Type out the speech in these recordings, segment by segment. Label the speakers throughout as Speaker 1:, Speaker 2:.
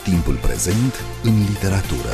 Speaker 1: Timpul prezent în literatură.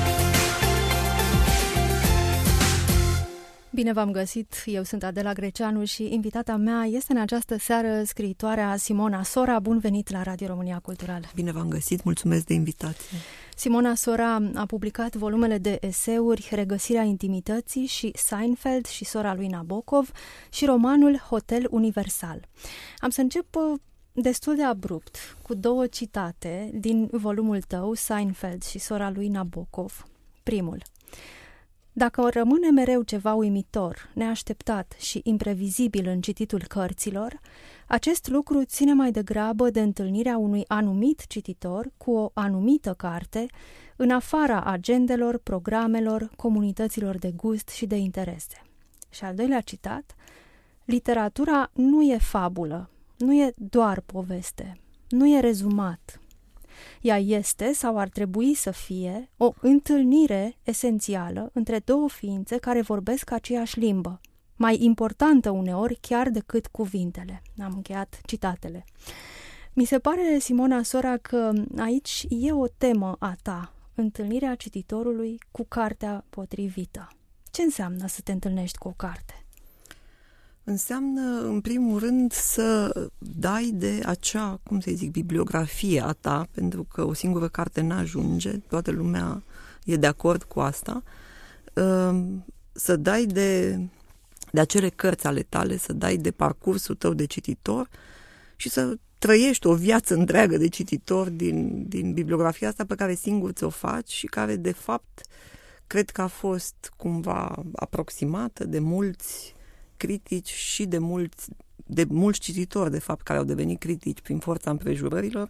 Speaker 2: Bine v-am găsit, eu sunt Adela Greceanu și invitata mea este în această seară scriitoarea Simona Sora. Bun venit la Radio România Cultural.
Speaker 3: Bine v-am găsit, mulțumesc de invitație.
Speaker 2: Simona Sora a publicat volumele de eseuri Regăsirea intimității și Seinfeld și Sora lui Nabokov și romanul Hotel Universal. Am să încep destul de abrupt cu două citate din volumul tău, Seinfeld și Sora lui Nabokov. Primul: dacă rămâne mereu ceva uimitor, neașteptat și imprevizibil în cititul cărților, acest lucru ține mai degrabă de întâlnirea unui anumit cititor cu o anumită carte, în afara agendelor, programelor, comunităților de gust și de interese. Și al doilea citat: literatura nu e fabulă, nu e doar poveste, nu e rezumat. Ea este, sau ar trebui să fie, o întâlnire esențială între două ființe care vorbesc aceeași limbă, mai importantă uneori chiar decât cuvintele. Am încheiat citatele. Mi se pare, Simona Sora, că aici e o temă a ta, întâlnirea cititorului cu cartea potrivită. Ce înseamnă să te întâlnești cu o carte?
Speaker 3: Înseamnă, în primul rând, să dai de acea, bibliografie a ta, pentru că o singură carte n-ajunge, toată lumea e de acord cu asta, să dai de acele cărți ale tale, să dai de parcursul tău de cititor și să trăiești o viață întreagă de cititor din bibliografia asta pe care singur ți-o faci și care, de fapt, cred că a fost cumva aproximată de mulți critici și de mulți cititori, de fapt, care au devenit critici prin forța împrejurărilor,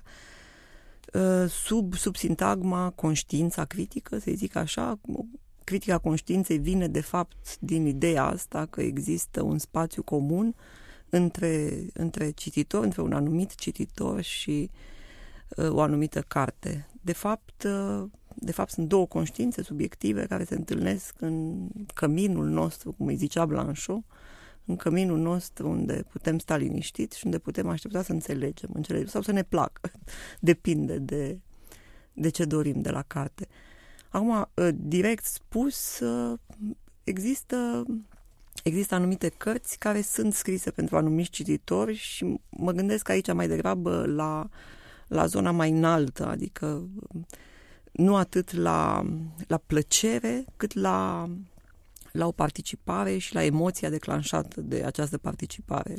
Speaker 3: sub sintagma conștiința critică, să zic așa. Critica conștiinței vine, de fapt, din ideea asta că există un spațiu comun între cititor, între un anumit cititor și o anumită carte. De fapt, sunt două conștiințe subiective care se întâlnesc în căminul nostru, cum îi zicea Blanchot, în căminul nostru unde putem sta liniștiți și unde putem aștepta să înțelegem sau să ne placă. Depinde de ce dorim de la carte. Acum, direct spus, există anumite cărți care sunt scrise pentru anumiți cititori și mă gândesc aici mai degrabă la zona mai înaltă, adică nu atât la plăcere, cât la o participare și la emoția declanșată de această participare,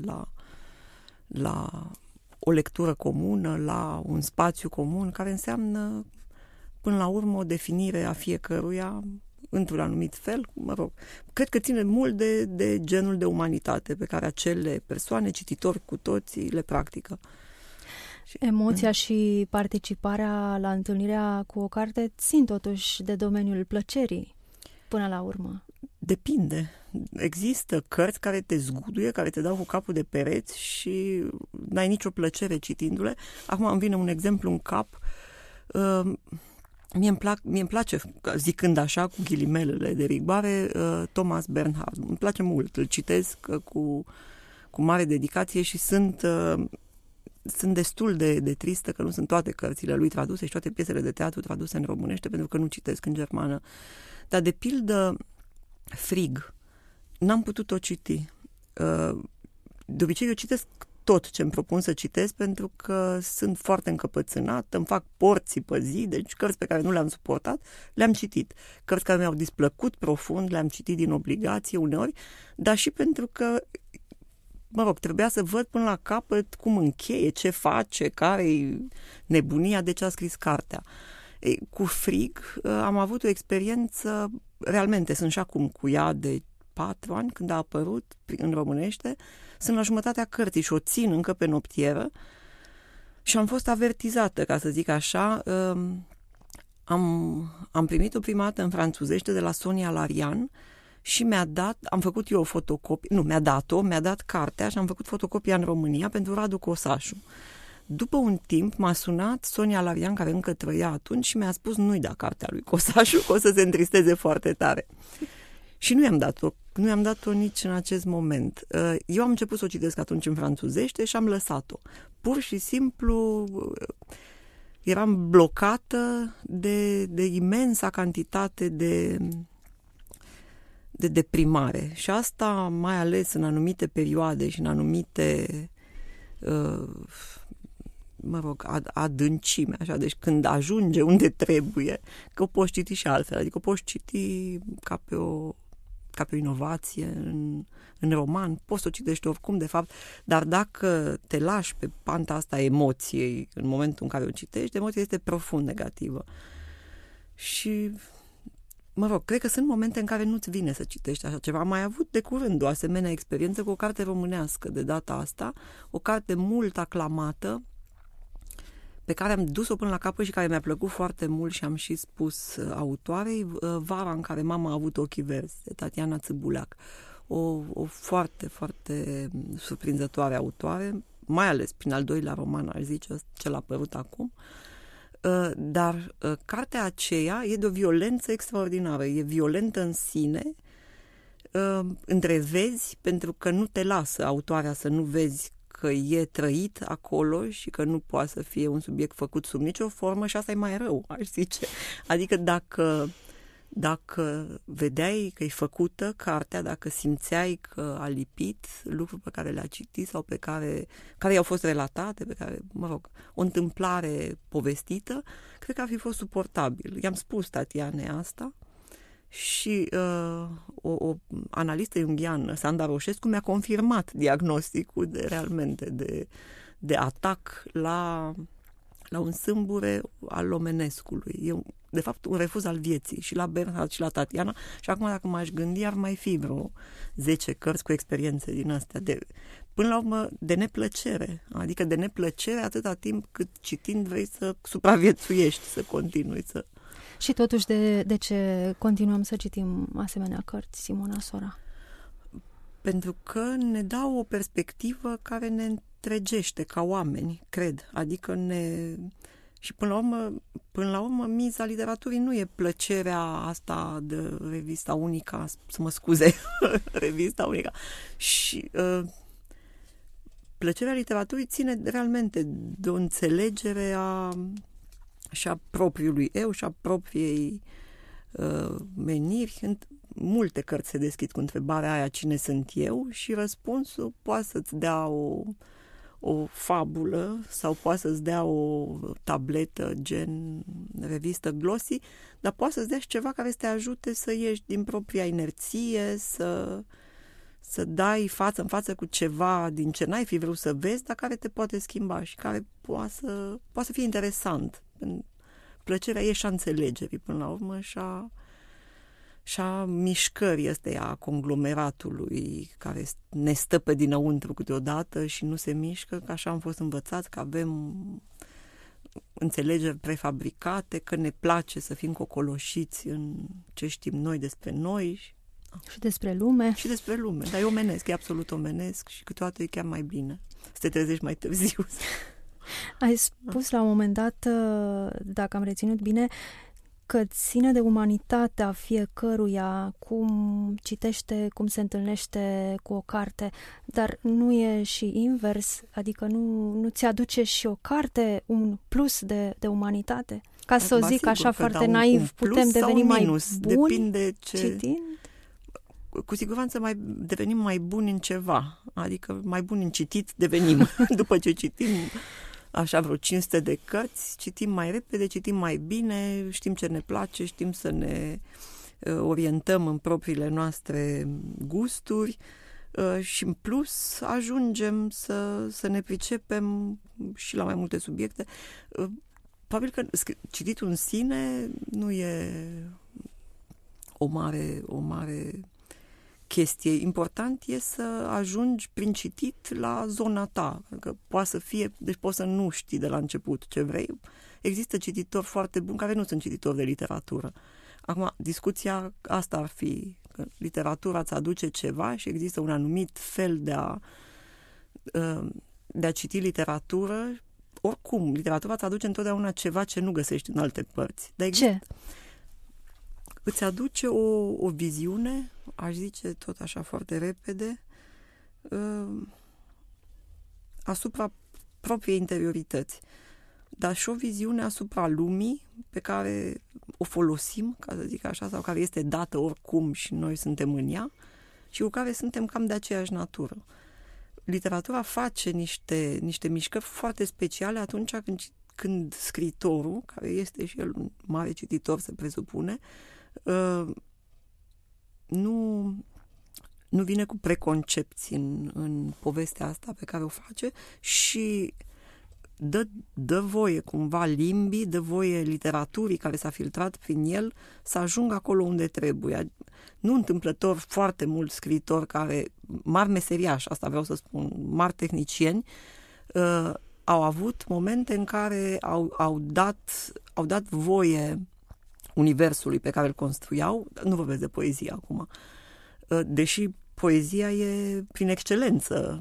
Speaker 3: la o lectură comună, la un spațiu comun, care înseamnă, până la urmă, o definire a fiecăruia într-un anumit fel. Cred că ține mult de genul de umanitate pe care acele persoane, cititori cu toții, le practică.
Speaker 2: Emoția și participarea la întâlnirea cu o carte țin totuși de domeniul plăcerii, până la urmă.
Speaker 3: Depinde. Există cărți care te zguduie, care te dau cu capul de pereți și n-ai nicio plăcere citindu-le. Acum îmi vine un exemplu în cap. Mie îmi place, zicând așa, cu ghilimelele de rigoare, Thomas Bernhard. Îmi place mult. Îl citesc cu mare dedicație și sunt destul de tristă că nu sunt toate cărțile lui traduse și toate piesele de teatru traduse în românește, pentru că nu citesc în germană. Dar, de pildă, Frig, n-am putut-o citi. De obicei, eu citesc tot ce îmi propun să citesc, pentru că sunt foarte încăpățânată, îmi fac porții pe zi, deci cărți pe care nu le-am suportat, le-am citit. Cărți care mi-au displăcut profund, le-am citit din obligație uneori, dar și pentru că, trebuia să văd până la capăt cum încheie, ce face, care-i nebunia, de ce a scris cartea. Cu Frig am avut o experiență, realmente sunt și acum cu ea de 4 ani, când a apărut în românește, sunt la jumătatea cărții și o țin încă pe noptieră și am fost avertizată, ca să zic așa. Am primit-o prima dată în franțuzește de la Sonia Larian și am făcut eu o fotocopie, mi-a dat cartea și am făcut fotocopia în România pentru Radu Cosașu. După un timp m-a sunat Sonia Larian, care încă trăia atunci, și mi-a spus: nu-i da cartea lui Cosașu, că o să se întristeze foarte tare. Și nu i-am dat-o nici în acest moment. Eu am început să o citesc atunci în franțuzește și am lăsat-o. Pur și simplu eram blocată de imensa cantitate de deprimare. Și asta mai ales în anumite perioade și în anumite adâncime, așa, deci când ajunge unde trebuie, că o poți citi și altfel, adică o poți citi ca pe o inovație în roman, poți să o citești oricum, de fapt, dar dacă te lași pe panta asta a emoției în momentul în care o citești, emoția este profund negativă. Și cred că sunt momente în care nu-ți vine să citești așa ceva. Am mai avut de curând o asemenea experiență cu o carte românească de data asta, o carte mult aclamată, pe care am dus-o până la capăt și care mi-a plăcut foarte mult și am și spus autoarei, Vara în care mama a avut ochii verzi, de Tatiana Țâbuleac. O foarte, foarte surprinzătoare autoare, mai ales prin al doilea roman, aș zice, cel apărut acum. Dar cartea aceea e de o violență extraordinară, e violentă în sine, întrevezi, pentru că nu te lasă autoarea să nu vezi că e trăit acolo și că nu poate să fie un subiect făcut sub nicio formă și asta e mai rău, aș zice. Adică dacă vedeai că e făcută cartea, dacă simțeai că a lipit lucruri pe care le-a citit sau care i-au fost relatate, pe care, o întâmplare povestită, cred că ar fi fost suportabil. I-am spus Tatianei asta și o analistă junghiană, Sanda Roșescu, mi-a confirmat diagnosticul realmente de atac la un sâmbure al omenescului. E, de fapt, un refuz al vieții și la Bernhard și la Tatiana. Și acum, dacă m-aș gândi, ar mai fi vreo 10 cărți cu experiențe din astea. Până la urmă, de neplăcere. Adică de neplăcere atâta timp cât citind vrei să supraviețuiești, să continui să...
Speaker 2: Și totuși, de ce continuăm să citim asemenea cărți, Simona Sora?
Speaker 3: Pentru că ne dau o perspectivă care ne întregește ca oameni, cred. Adică și până la urmă miza literaturii nu e plăcerea asta de revista Unica, să mă scuze, revista Unica. Și plăcerea literaturii ține realmente de o înțelegere și a propriului eu și a propriei meniri. Multe cărți se deschid cu întrebarea aia, cine sunt eu? Și răspunsul poate să-ți dea o fabulă sau poate să-ți dea o tabletă gen revistă glossy, dar poate să-ți dea și ceva care să te ajute să ieși din propria inerție, să dai față în față cu ceva din ce n-ai fi vrut să vezi, dar care te poate schimba și care poate să fie interesant. Plăcerea e și a înțelegerii până la urmă și a mișcării astea a conglomeratului care ne stă pe dinăuntru câteodată și nu se mișcă, că așa am fost învățați, că avem înțelegeri prefabricate, că ne place să fim cocoloșiți în ce știm noi despre noi.
Speaker 2: Și despre lume.
Speaker 3: Și despre lume, dar e omenesc, e absolut omenesc și câteodată e chiar mai bine să te trezești mai târziu.
Speaker 2: Ai spus la un moment dat, dacă am reținut bine, că ține de umanitatea fiecăruia, cum citește, cum se întâlnește cu o carte, dar nu e și invers, adică nu ți aduce și o carte un plus de umanitate? Ca să o zic așa foarte naiv, putem deveni mai buni
Speaker 3: depinde
Speaker 2: citind?
Speaker 3: Cu siguranță devenim mai buni în ceva, adică mai buni în citit devenim. După ce citim așa vreo 500 de cărți, citim mai repede, citim mai bine, știm ce ne place, știm să ne orientăm în propriile noastre gusturi și în plus ajungem să ne pricepem și la mai multe subiecte. Probabil că cititul în sine nu e o mare chestie. Important e să ajungi prin citit la zona ta. Că poate să fie, deci poți să nu știi de la început ce vrei. Există cititori foarte buni care nu sunt cititori de literatură. Acum, discuția asta ar fi că literatura îți aduce ceva și există un anumit fel de a citi literatură. Oricum, literatura îți aduce întotdeauna ceva ce nu găsești în alte părți. Dar
Speaker 2: ce?
Speaker 3: Îți aduce o viziune, aș zice tot așa foarte repede, asupra propriei interiorități. dar și o viziune asupra lumii pe care o folosim, ca să zic așa, sau care este dată oricum și noi suntem în ea și cu care suntem cam de aceeași natură. Literatura face niște mișcări foarte speciale atunci când scriitorul, care este și el un mare cititor, se presupune, nu vine cu preconcepții în povestea asta pe care o face și dă voie cumva limbii, dă voie literaturii care s-a filtrat prin el să ajungă acolo unde trebuie. Nu întâmplător foarte mulți scriitori care, mari meseriași, asta vreau să spun, mari tehnicieni, au avut momente în care au dat voie universului pe care îl construiau. Nu vorbesc de poezie acum, deși poezia e prin excelență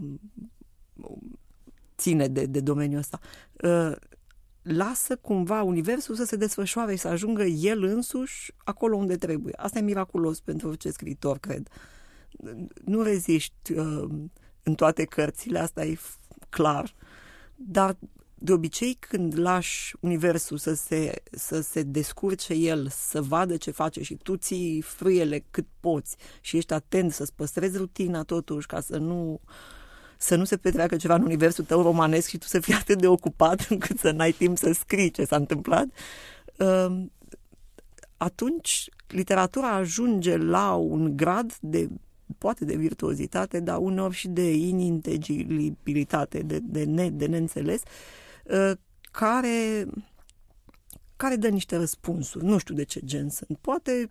Speaker 3: ține de domeniul ăsta. Lasă cumva universul să se desfășoare și să ajungă el însuși acolo unde trebuie. Asta e miraculos pentru orice scriitor, cred. Nu reziști în toate cărțile, asta e clar, dar de obicei când lași universul să se descurce el, să vadă ce face și tu ții frâiele cât poți și ești atent să-ți păstrezi rutina totuși ca să nu se petreacă ceva în universul tău romanesc și tu să fii atât de ocupat încât să n-ai timp să scrii ce s-a întâmplat, atunci literatura ajunge la un grad poate de virtuozitate, dar uneori și de ininteligibilitate, de neînțeles, care dă niște răspunsuri. Nu știu de ce gen sunt. Poate,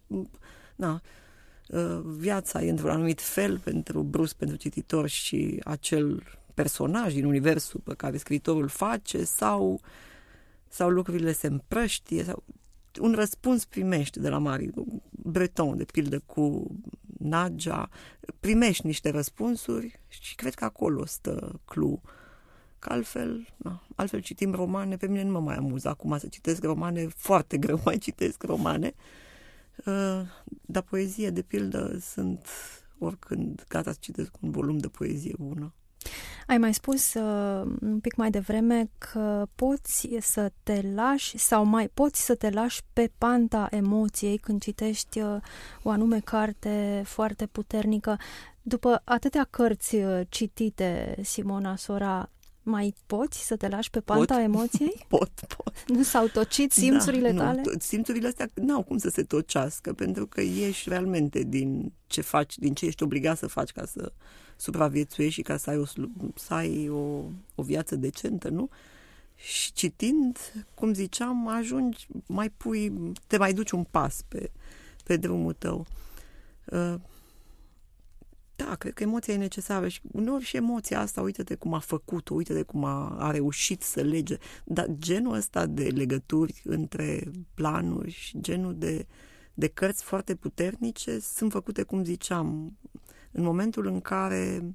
Speaker 3: viața e într-un anumit fel brusc pentru cititor și acel personaj din universul pe care scriitorul face sau lucrurile se împrăștie sau un răspuns primești de la Marie Breton, de pildă cu Nadja, primești niște răspunsuri și cred că acolo stă clou. Că altfel citim romane, pe mine nu mă mai amuză acum să citesc romane, foarte greu mai citesc romane, dar poezie, de pildă, sunt oricând gata să citesc un volum de poezie bună.
Speaker 2: Ai mai spus un pic mai devreme că poți să te lași poți să te lași pe panta emoției când citești o anume carte foarte puternică. După atâtea cărți citite, Simona Sora, mai poți să te lași pe panta emoției?
Speaker 3: Pot.
Speaker 2: Nu s-au tocit simțurile tale?
Speaker 3: Simțurile astea n-au cum să se tocească, pentru că ești realmente din ce faci, din ce ești obligat să faci ca să supraviețuiești și ca să ai o viață decentă, nu? Și citind, cum ziceam, ajungi, te mai duci un pas pe drumul tău. Da, cred că emoția e necesară și uneori și emoția asta, uite-te cum a făcut-o, uite-te cum a reușit să lege. Dar genul ăsta de legături între planuri și genul de cărți foarte puternice sunt făcute, cum ziceam, în momentul în care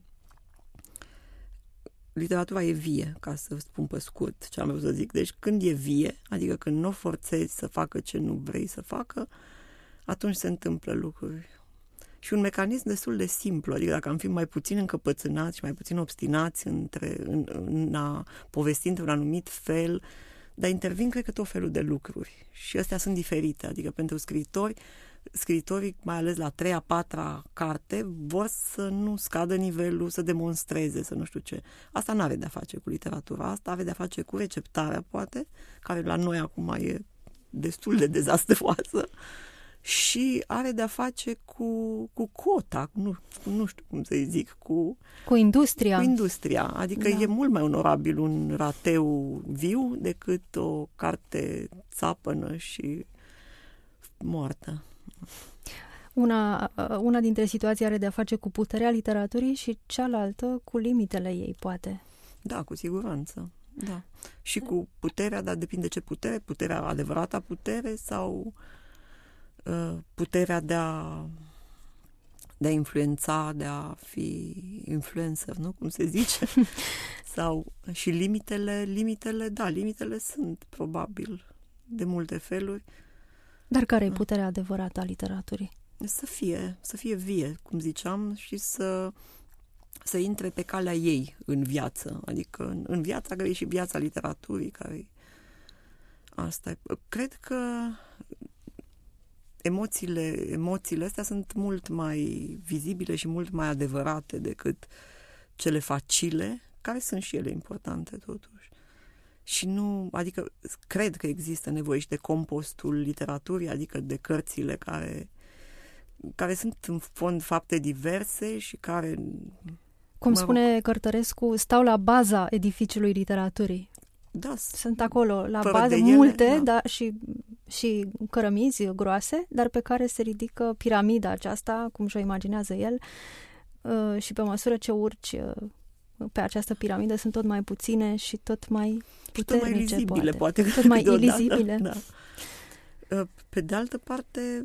Speaker 3: literatura e vie, ca să spun pe scurt ce am vrut să zic. Deci când e vie, adică când nu o forțezi să facă ce nu vrei să facă, atunci se întâmplă lucruri. Și un mecanism destul de simplu, adică dacă am fi mai puțin încăpățânați și mai puțin obstinați în a povesti într-un anumit fel, dar intervin, cred că, tot felul de lucruri. Și astea sunt diferite, adică pentru scriitorii, mai ales la 3-a, 4-a carte, vor să nu scadă nivelul, să demonstreze, să nu știu ce. Asta n-are de-a face cu literatura, asta are de-a face cu receptarea, poate, care la noi acum e destul de dezastruoasă. Și are de-a face cu cota, nu știu cum să-i zic, cu
Speaker 2: industria.
Speaker 3: Cu industria. Adică e mult mai onorabil un rateu viu decât o carte țapănă și moartă.
Speaker 2: Una dintre situații are de-a face cu puterea literaturii și cealaltă cu limitele ei, poate.
Speaker 3: Da, cu siguranță. Da. Și cu puterea, dar depinde ce puterea adevărata putere sau puterea de a influența, de a fi influencer, nu? Cum se zice? Sau și limitele sunt probabil de multe feluri.
Speaker 2: Dar care e puterea adevărată a literaturii?
Speaker 3: Să fie vie, cum ziceam, și să intre pe calea ei în viață. Adică în viața care e și viața literaturii, care Asta e. Cred că emoțiile astea sunt mult mai vizibile și mult mai adevărate decât cele facile, care sunt și ele importante totuși. Și nu, adică cred că există nevoie și de compostul literaturii, adică de cărțile care sunt în fond fapte diverse și care...
Speaker 2: Cum spune Cărtărescu, stau la baza edificiului literaturii.
Speaker 3: Da,
Speaker 2: sunt acolo, la bază, multe, da, și cărămizi groase, dar pe care se ridică piramida aceasta, cum și-o imaginează el, și pe măsură ce urci pe această piramidă sunt tot mai puține și tot mai puternice,
Speaker 3: tot mai lizibile, poate.
Speaker 2: Tot mai ilizibile.
Speaker 3: Da. Pe de altă parte,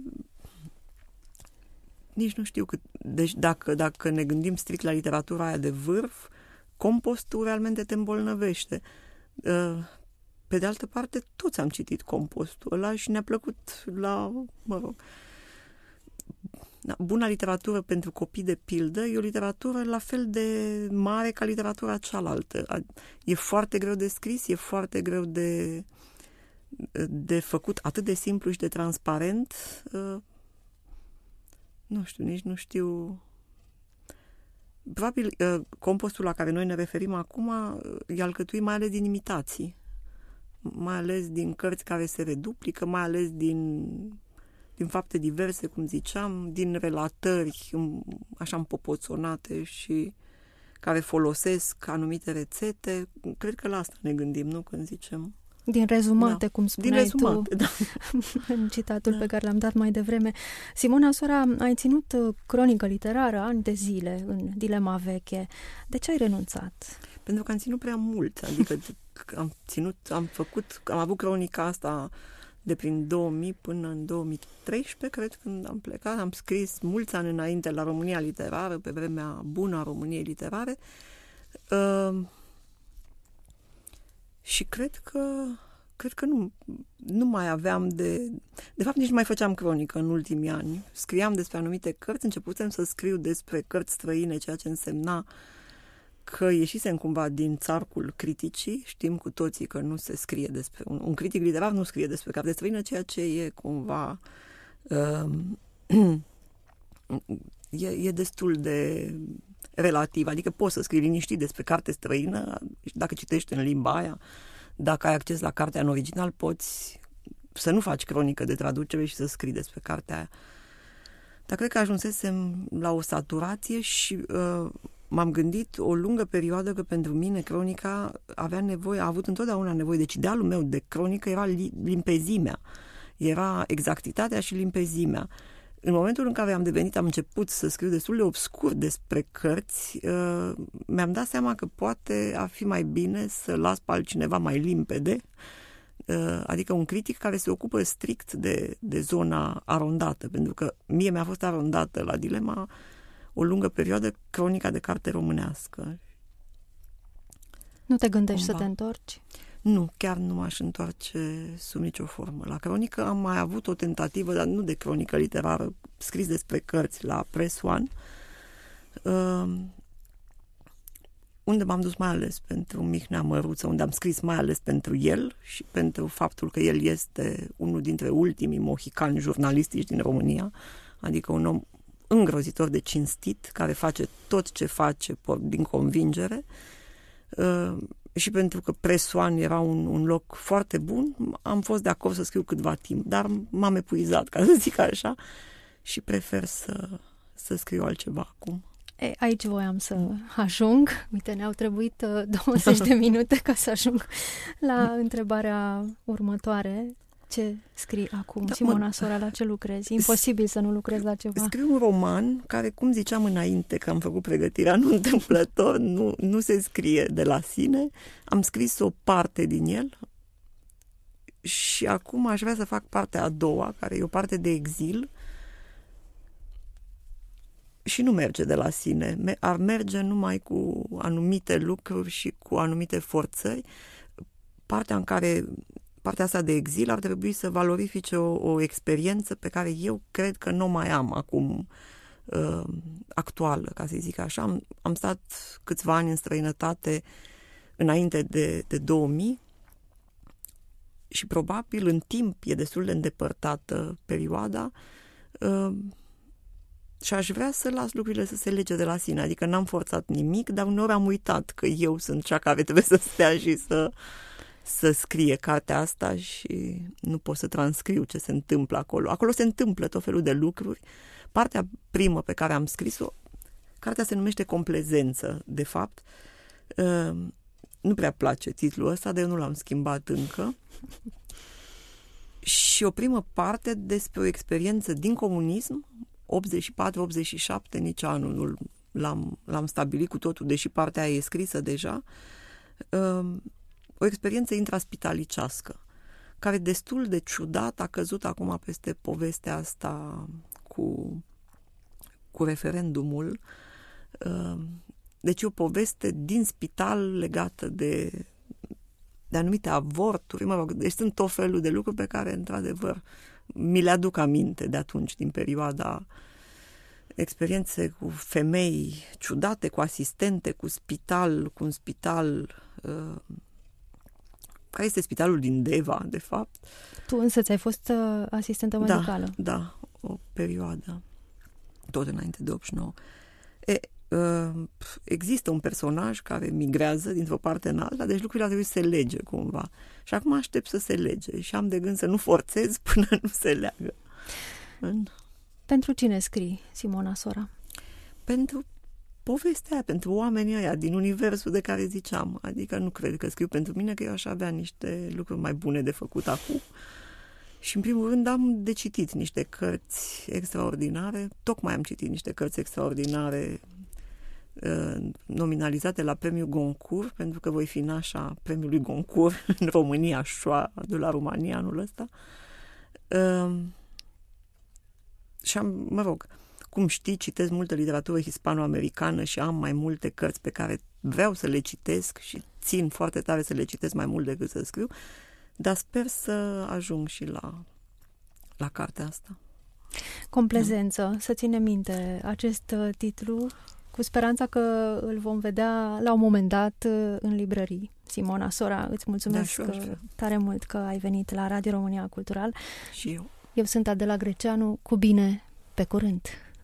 Speaker 3: nici nu știu cât. Deci dacă ne gândim strict la literatura aia de vârf, compostul realmente te îmbolnăvește. Pe de altă parte, toți am citit compostul ăla și ne-a plăcut buna literatură pentru copii, de pildă, e o literatură la fel de mare ca literatura cealaltă. E foarte greu de scris, e foarte greu de făcut, atât de simplu și de transparent. Nici nu știu. Probabil compostul la care noi ne referim acum e alcătuit mai ales din imitații, mai ales din cărți care se reduplică, mai ales din fapte diverse, cum ziceam, din relatări așa împopoțonate și care folosesc anumite rețete. Cred că la asta ne gândim, nu? Când zicem...
Speaker 2: Din rezumate, cum spuneai tu,
Speaker 3: da.
Speaker 2: în citatul pe care l-am dat mai devreme. Simona Sora, ai ținut cronică literară ani de zile în Dilema Veche. De ce ai renunțat?
Speaker 3: Pentru că am ținut prea mult. Adică am avut cronica asta de prin 2000 până în 2013, cred, când am plecat. Am scris mulți ani înainte la România Literară, pe vremea bună a României Literare. Și cred că nu mai aveam de fapt, nici nu mai făceam cronică în ultimii ani. Scriam despre anumite cărți, începusem să scriu despre cărți străine, ceea ce însemna că ieșisem cumva din țarcul criticii. Știm cu toții că nu se scrie despre... Un critic literar nu scrie despre carte străină, ceea ce e cumva... e destul de relativ, adică poți să scrii liniștit despre carte străină, dacă citești în limba aia, dacă ai acces la cartea în original, poți să nu faci cronică de traducere și să scrii despre cartea aia. Dar cred că ajunsesem la o saturație și m-am gândit o lungă perioadă că pentru mine cronica a avut întotdeauna nevoie, deci idealul meu de cronică era limpezimea, era exactitatea și limpezimea. În momentul în care am început să scriu destul de obscur despre cărți, mi-am dat seama că poate ar fi mai bine să las pe altcineva mai limpede, adică un critic care se ocupă strict de zona arondată, pentru că mie mi-a fost arondată la Dilema o lungă perioadă cronica de carte românească.
Speaker 2: Nu te gândești să te întorci?
Speaker 3: Nu, chiar nu m-aș întoarce sub nicio formă la cronică. Am mai avut o tentativă, dar nu de cronică literară, scris despre cărți la Press One, unde m-am dus mai ales pentru Mihnea Măruță, unde am scris mai ales pentru el și pentru faptul că el este unul dintre ultimii mohicani jurnalistici din România, adică un om îngrozitor de cinstit, care face tot ce face din convingere, și pentru că Press One era un loc foarte bun, am fost de acord să scriu câtva timp, dar m-am epuizat, ca să zic așa, și prefer să scriu altceva acum.
Speaker 2: Aici voiam să ajung. Uite, ne-au trebuit 20 de minute ca să ajung la întrebarea următoare. Ce scrii acum, Simona Sora, la ce lucrezi? Imposibil să nu lucrezi la ceva.
Speaker 3: Scriu un roman care, cum ziceam înainte, că am făcut pregătirea, nu întâmplător, nu se scrie de la sine. Am scris o parte din el și acum aș vrea să fac partea a doua, care e o parte de exil, și nu merge de la sine. Ar merge numai cu anumite lucruri și cu anumite forțări. Partea asta de exil ar trebui să valorifice o experiență pe care eu cred că nu mai am acum actuală, ca să zic așa. Am stat câțiva ani în străinătate înainte de 2000 și probabil în timp e destul de îndepărtată perioada și aș vrea să las lucrurile să se lege de la sine. Adică n-am forțat nimic, dar uneori am uitat că eu sunt cea care trebuie să stea și să scrie cartea asta și nu pot să transcriu ce se întâmplă acolo. Acolo se întâmplă tot felul de lucruri. Partea primă pe care am scris-o, cartea se numește Complezență, de fapt. Nu prea place titlul ăsta, dar eu nu l-am schimbat încă. Și o primă parte despre o experiență din comunism, 84-87, nici anul l-am stabilit cu totul, deși partea aia e scrisă deja, o experiență intraspitalicească, care destul de ciudat a căzut acum peste povestea asta cu referendumul. Deci o poveste din spital legată de anumite avorturi, mă rog, deci sunt tot felul de lucruri pe care, într-adevăr, mi le aduc aminte de atunci, din perioada, experiențe cu femei ciudate, cu asistente, cu un spital care este spitalul din Deva, de fapt.
Speaker 2: Tu însă ți-ai fost asistentă medicală.
Speaker 3: Da, o perioadă, tot înainte de 89. Există un personaj care migrează dintr-o parte în alta, deci lucrurile ar trebui să se lege cumva. Și acum aștept să se lege și am de gând să nu forțez până nu se leagă.
Speaker 2: Pentru cine scrii, Simona Sora?
Speaker 3: Pentru povestea aia, pentru oamenii ăia din universul de care ziceam. Adică nu cred că scriu pentru mine, că eu aș avea niște lucruri mai bune de făcut acum. Și în primul rând am de citit niște cărți extraordinare. Tocmai am citit niște cărți extraordinare nominalizate la premiul Goncourt, pentru că voi fi nașa premiului Goncourt în România, șoa de la România anul ăsta. Și am, mă rog, cum știi, citesc multă literatură hispano-americană și am mai multe cărți pe care vreau să le citesc și țin foarte tare să le citesc mai mult decât să scriu, dar sper să ajung și la cartea asta.
Speaker 2: Complezență, să ținem minte acest titlu, cu speranța că îl vom vedea la un moment dat în librării. Simona Sora, îți mulțumesc tare mult că ai venit la Radio România Cultural.
Speaker 3: Și eu.
Speaker 2: Eu sunt Adela Greceanu, cu bine, pe curând!